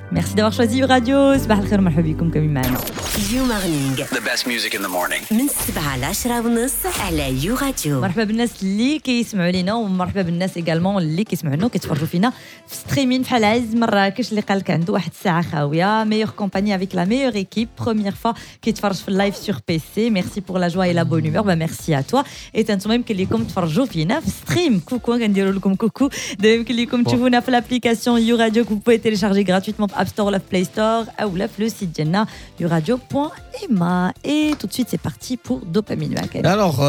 Merci d'avoir choisi Radio. صباح الخير مرحبا بكم كمين معنا. يو مارنينغ. The best music in the morning. من 7 ل 10:30 على يو راديو. مرحبا بالناس اللي كيسمعوا لينا ومرحبا بالناس ايغالمون اللي كيسمعوا لنا وكيتفرجوا فينا في ستريمين بحال عز مراكش اللي قال لك عنده واحد الساعه خاويه ميور كومباني افيك لا ميور ايكيب بروميير فوا كيتفرج في اللايف سور بي سي. ميرسي بور لا جوا اي لا بون هومور. ميرسي ا توا اي انتم يمكن لكم تفرجوا فينا في ستريم. كوكو كنديروا لكم كوكو. يمكن لكم تشوفونا في لابليكاسيون يو راديو كو بوي تيليشارجي غراتويتمون في اب ستور ولا في بلاي ستور او لا في لو سيت ديالنا youradio.ma. Et tout de suite, c'est parti pour Dopamine. Alors,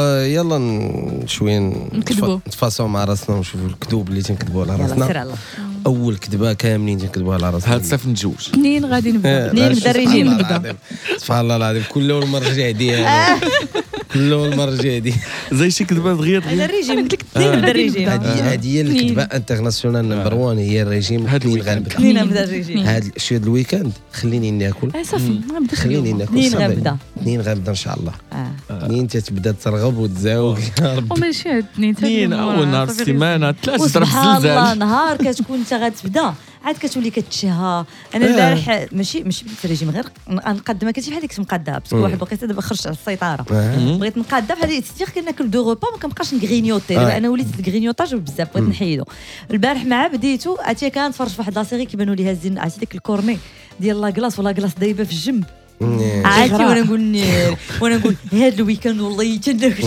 يلا شويه نتفاصلوا مع راسنا ونشوفوا الكذوب اللي تنكذبوا على راسنا. اول كذبه كاملين تنكذبوا على راسنا. هاد الصيف نتزوج. منين غادي نبدا؟ منين نبدا الريجيم؟ سبحان الله العظيم كل اول مره رجع ديالي كل اول مره رجع دي زي شي كذبه دغيا الريجيم قلت لك منين نبدا الريجيم؟ هذه هي الكذبه انترناسيونال نمبر 1 هي الريجيم. منين غنبدا؟ منين نبدا الريجيم؟ هذا شي الويكاند خليني ناكل. صافي غنبدا. خليني ناكل. منين غنبدا؟ منين غنبدا ان شاء الله. منين تتبدا ترغب وتزاوق يا ربي. وماشي هاد اثنين اول نهار السيمانه ثلاثه ضرب سبحان الله الزلزال. نهار كتكون انت غتبدا عاد كتولي كتشهى. انا البارح ماشي بديت الريجيم غير نقاد ما كنتش بحال ديك مقاده باسكو واحد الوقيته دابا خرجت على السيطره بغيت نقاده بحال ديك كناكل دو روبا ما كنبقاش نغرينيوتي. دابا انا وليت الغرينيوطاج بزاف بغيت نحيدو. البارح مع بديتو عرفتي كنتفرج في واحد لا سيري كيبانوا لي هازين عرفتي ديك الكورني ديال لا كلاص ولا كلاص دايبه في الجنب عرفتي وانا نقول هذا الويكاند والله تناكل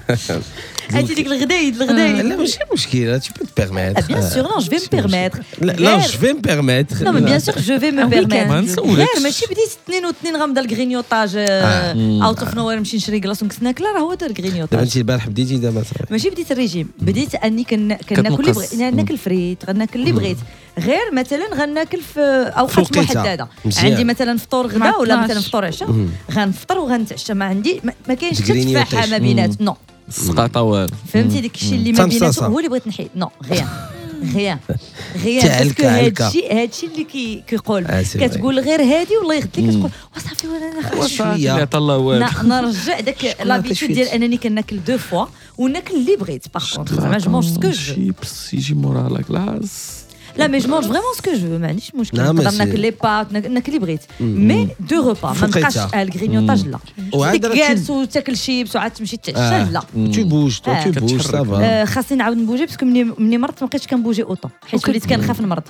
عرفتي ديك الغدايد لا ماشي مشكله tu peux te permettre. Bien sûr, non, je vais me permettre. لا je vais me permettre. Non, mais bien sûr que je vais me permettre. نسولك. غير ماشي بديت 2 غنبدا الغرينيوطاج اوت اوف نوير نمشي نشري كلاص ونكس ناكل راه هو دار دابا الغرينيوطاج. انت البارح بديتي دابا ماشي بديت الريجيم بديت اني كناكل اللي بغيت ناكل فريت غناكل اللي بغيت غير مثلا غناكل في اوقات محدده. عندي مثلا فطور غدا ولا مثلا فطور عشاء غنفطر وغنتعشى ما عندي ما كاينش حتى تفاحه ما بينات نو السقاطه والو. فهمتي داك الشيء اللي ما بيناتهم هو اللي بغيت نحيد نو غيان باسكو هادشي اللي كيقول كتقول غير هادي والله يغد لك كتقول وصافي وانا ناخذ شويه عطا الله والو. نرجع داك لابيتود ديال انني كناكل دو فوا وناكل اللي بغيت باغ كونطخ زعما جو مونج سكو جو شيبس يجي مورا لا كلاس. لا مي جو مونج فريمون سكو جو ما عنديش مشكل لا، نقدر ماشي. ناكل لي بات ناكل اللي بغيت مي دو روبا ما نبقاش الغرينيوطاج لا وعاد ديك جالس وتاكل شيبس وعاد تمشي تتعشى لا tu bouges toi tu bouges ça va. خاصني نعاود نبوجي باسكو مني مرضت ما بقيتش كنبوجي اوطون حيت وليت كنخاف نمرض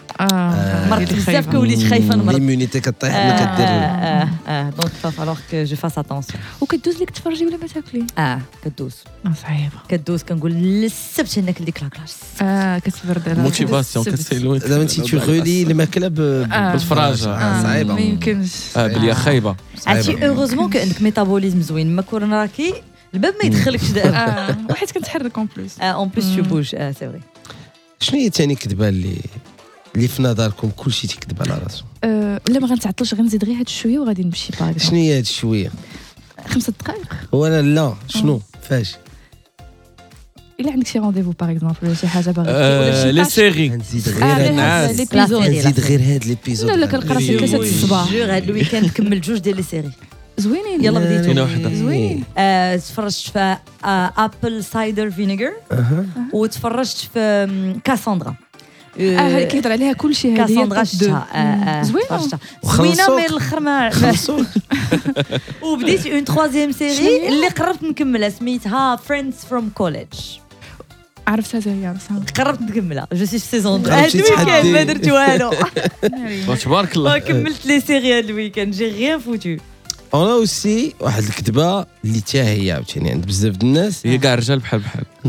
مرضت بزاف كوليت خايفه نمرض ليمونيتي كطيح ما كدير. دونك فالوغ كو جو فاس اتونسيون وكدوز لك تفرجي ولا ما تاكلي؟ كدوز صعيبه. كنقول للسبت ناكل ديك لاكلاص كتبرد على موتيفاسيون كتسيلو دابا انت تغولي الماكله بالفراجه. صعيبه ما يمكنش. بلي خايبه. عرفتي اوغوزمون كعندك ميتابوليزم زوين ما كون راكي الباب ما يدخلكش دابا وحيت كنتحرك اون بليس. اون بليس تو بوج سي فري. شنو هي ثاني كذبه اللي في نظركم كلشي تيكذب على راسو؟ لا ما غنتعطلش غنزيد غير هاد شويه وغادي نمشي باغ شنو هي هاد شويه 5 دقائق. ولا لا شنو فاش الا عندك شي رونديفو باغ اكزومبل ولا شي حاجه باغي لي سيري. نزيد غير هاد نزيد غير هاد ليبيزود. لا كنقرا في 3 الصباح. جور هاد الويكاند كملت 2 ديال لي سيري زوينين. يلا بديتو كاينه وحده زوين. تفرجت في ابل سايدر فينيجر وتفرجت في كاساندرا. هذيك كيهضر عليها كلشي هذه كاساندرا شفتها زوينه من الاخر ما وبديت اون تروازيام سيري اللي قربت نكملها سميتها فريندز فروم كوليدج. عرفتها زي قربت نكملها جو سي سيزون 2 قربتي هاد الويكاند تحدي. ما درت والو تبارك الله. كملت لي سيري هاد الويكاند جي ريان فوتو. انا اوسي واحد الكذبه اللي حتى هي عاوتاني عند بزاف د الناس هي كاع الرجال بحال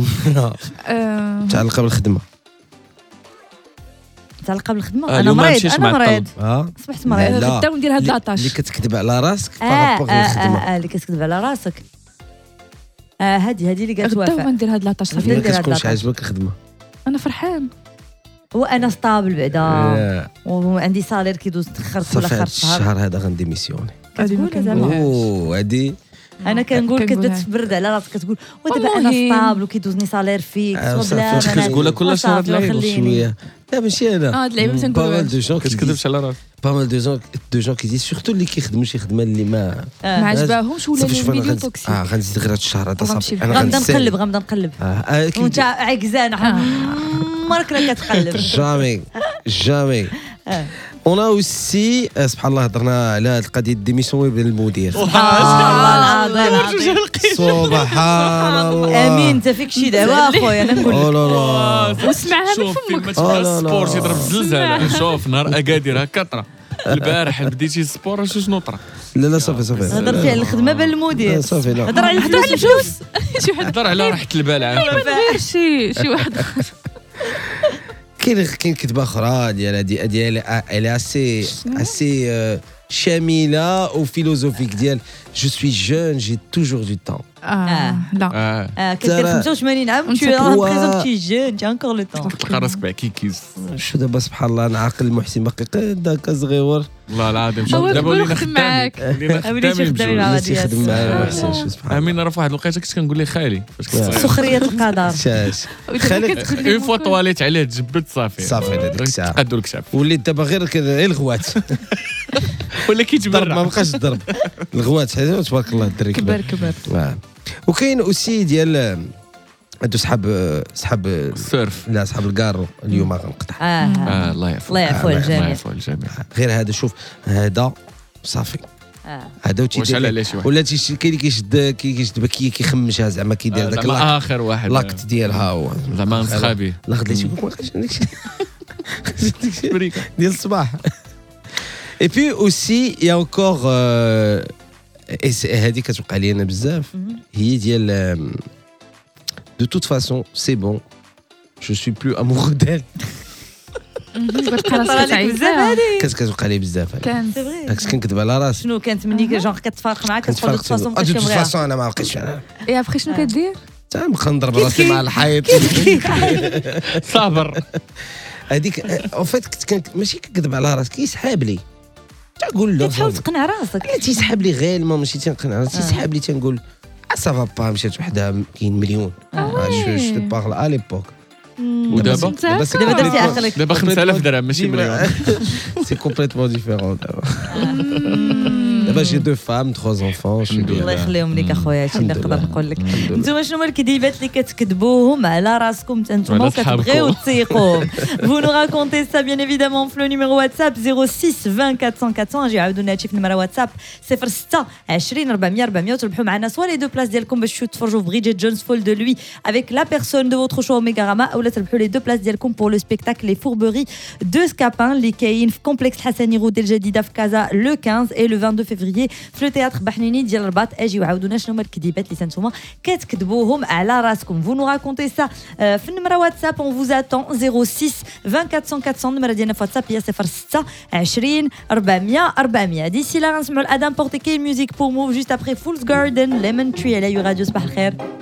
متعلقه بالخدمه. تعلقه بالخدمه انا اليوم ما مريض مشيتش انا مع مريض اه صبحت مريض لا. غدا وندير هاد لاطاش اللي كتكذب على راسك بارابور للخدمه. اللي كتكذب على راسك هذه اللي قالت غدا وافاء وندير هاد لاطاش ما صافي. كتكونش عاجبك الخدمه. انا فرحان وانا ستابل بعدا وعندي صالير كيدوز تاخر كل صافي اخر هاد شهر. الشهر هذا غنديميسيوني. كتقول زعما اوه هادي انا كنقول كنقولها. كتبرد على راسك كتقول ودابا انا ستابل وكيدوزني صالير فيك بلا كتقولها كل شهر هاد اللعيبه شويه. لا ماشي انا هاد اللعيبه ما pas mal تنقولوهاش. de gens qui كتكذبش على راسك. pas mal de gens qui disent surtout اللي كيخدموا شي خدمه اللي ما ما عجباهمش ولا صافي شوف أنا الميديو غنزيد- توكسيك. غنزيد غير هاد الشهر هذا غنمشي صافي بحال. انا غنبدا غنسالي. نقلب كي وانت عكزان عمرك لا كتقلب جامي اون ا اوسي سبحان الله هضرنا على هذه القضيه ديميسيون ويب المدير سبحان الله العظيم سبحان الله امين انت فيك شي دعوه اخويا انا نقول او لا لا وسمعها من شوف فين ما فمك تبقى لا، لا. السبور تيضرب الزلزال. شوف نهار اكادير هكا طرا البارح بديتي السبور شنو طرا لا لا صافي هضرتي على الخدمه بين المدير صافي لا هضر على الفلوس شي واحد هضر على راحه البال عاد غير شي واحد كاين كتبه اخرى ديال اسي شامله وفيلوزوفيك ديال جو سوي جون جي توجور دو تان لا كدير 85 عام tu représentes tu es jeune tu as encore le temps تلقى راسك بعكيكيز. شو دابا سبحان الله انا عاقل محسن باقي قد هكا صغيور والله العظيم هو دابا تقول ولينا خدم معاك. وليتي خدامين مع وليتي خدم معايا محسن شو سبحان الله امين راه في واحد الوقيته كنت كنقول ليه خالي فاش كنت صغير سخريه القدر شاش خالد اون فوا طواليت عليه تجبد صافي صافي هذيك الساعه تقادوا لك شاف وليت دابا غير كذا الغوات ولا الضرب ما كيتبرع. بقاش الضرب الغوات هذا تبارك الله الدري كبر كبر كبر وكاين اوسي ديال هادو صحاب السيرف. لا صحاب الكارو اليوم غنقطع الله يعفو. الله يعفو الله الجميع يعفو الجميع. غير هذا شوف هذا صافي هذا واش على شي واحد ولا كاين اللي كيشد بكيه كيخمشها زعما كيدير داك زعما اخر واحد لاكت ديالها هو زعما نسخابي لا خديتي ما خديتش بريكا. ديال الصباح اي بي اوسي يا انكور هذه كتوقع لي انا بزاف هي ديال de toute façon c'est bon je suis plus amoureux d'elle كتوقع لي بزاف كان سي فري داك كنكذب على راسي شنو كانت مني جونغ كتفارق معاك كتقول كنتفرق دو دو فاسون toute façon انا ما بقيتش انا اي ابخي شنو كدير نبقى نضرب راسي مع الحيط صابر. هذيك اون فيت كنت ماشي كنكذب على راسي كيسحاب لي تقول له تحاول تقنع راسك لا تيسحب لي غير ما ماشي تنقنع راسي تيسحب لي تنقول سافا با مشات وحده كاين مليون جو بارل ا ليبوك ودابا دابا درتي عقلك دابا 5000 درهم ماشي مليون. سي كومبليتمون ديفيرون دابا جي دو فام 3 انفون الله يخليهم لك اخويا هادشي اللي نقدر نقول لك نتوما شنو هما الكذبات اللي كتكذبوهم على راسكم نتوما كتبغيو تسيقوهم vous nous racontez ça bien évidemment في le numéro WhatsApp 06 20 400 400 اجي عاودوا لنا هادشي في النمره واتساب 06 20 400 400 وتربحوا معنا سوا لي دو بلاص ديالكم باش تفرجوا في بريجيت جونز فول دو لوي avec la personne de votre choix اوميغا اولا تربحوا لي دو بلاص ديالكم pour le spectacle les fourberies de Scapin اللي كاين في كومبلكس حسني رود الجديده في كازا لو 15 et le 22 février في التياتر بحنيني ديال الرباط اجي وعاودونا شنو هما الكذبات اللي نتوما كتكذبوهم على راسكم vous nous racontez ça في النمره واتساب on vous attend 06 20 400 400 النمره ديالنا في واتساب هي 06 20 400 400 d'ici là غنسمعوا الادام بورتيكي ميوزيك بور موف juste après Fool's Garden Lemon Tree على يو راديو صباح الخير